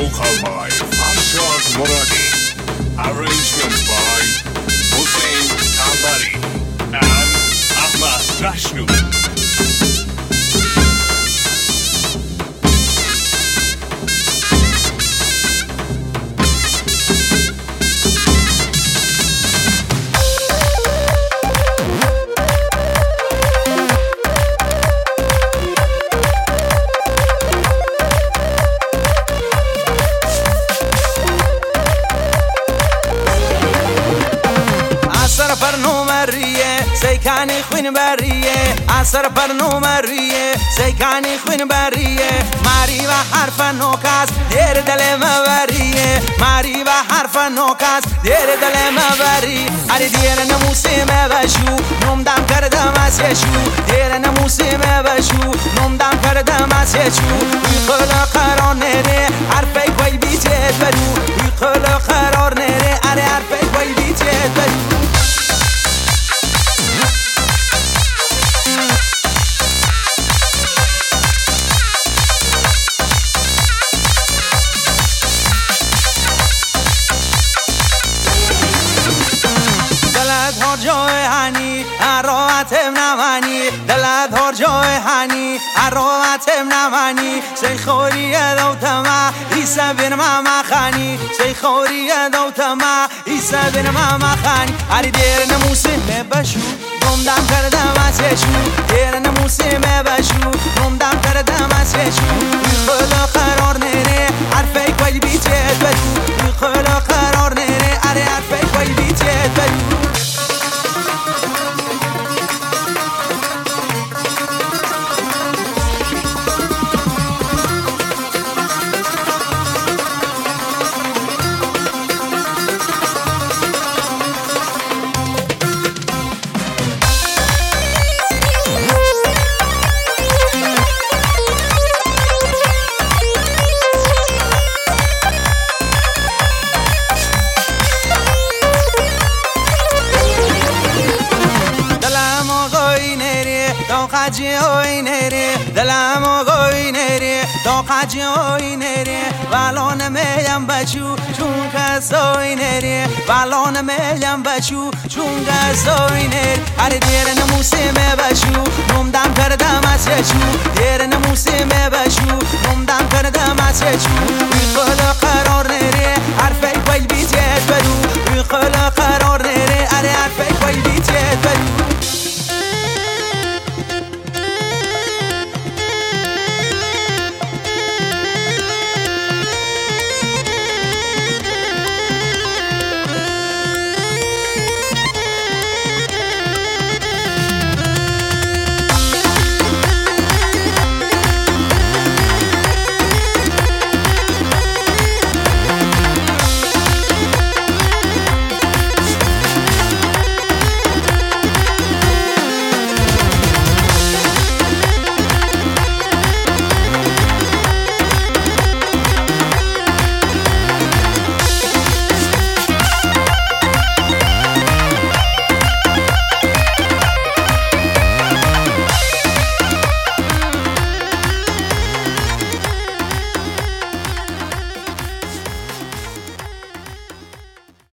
vocal by Amshad Moradi, arrangement by Hussein Tambari and Ahmad Rashnu. سيكاني خوين بريه عصر برنومريه سيكاني خوين بريه ماري بحرف نوكاس دير دل مبريه ماري بحرف نوكاس دير دل مبري علي دير نموسي مبشو نوم دم کردم از یشو دير نموسي مبشو نوم دم کردم از یشو يقول قرار نره حرفي کوي بيتت بدو يقول قرار نره علي حرفي کوي بيتت بدو جای هنی ارواتم نمانی دلت هر جای هنی ارواتم نمانی سی خوری دوتما ایسا بین ماما خانی سی خوری دوتما ایسا بین ماما خانی علی دیر نموسیم بشو نمدم کردم از یشو دیر نموسیم بشو نمدم کردم از یشو خلا قرار نره حرفی کوی بیتت بدو خلا قرار نره علی حرفی کوی بیتت بدو قاجی اوی نری دلم گوی نری تو قاجی اوی نری بالون میم بچو چون کسوی نری بالون میم بچو چون کسوی نری علی دیر نموسیم بچو نمدم کردم از یشو دیر نموسیم بچو نمدم کردم از یشو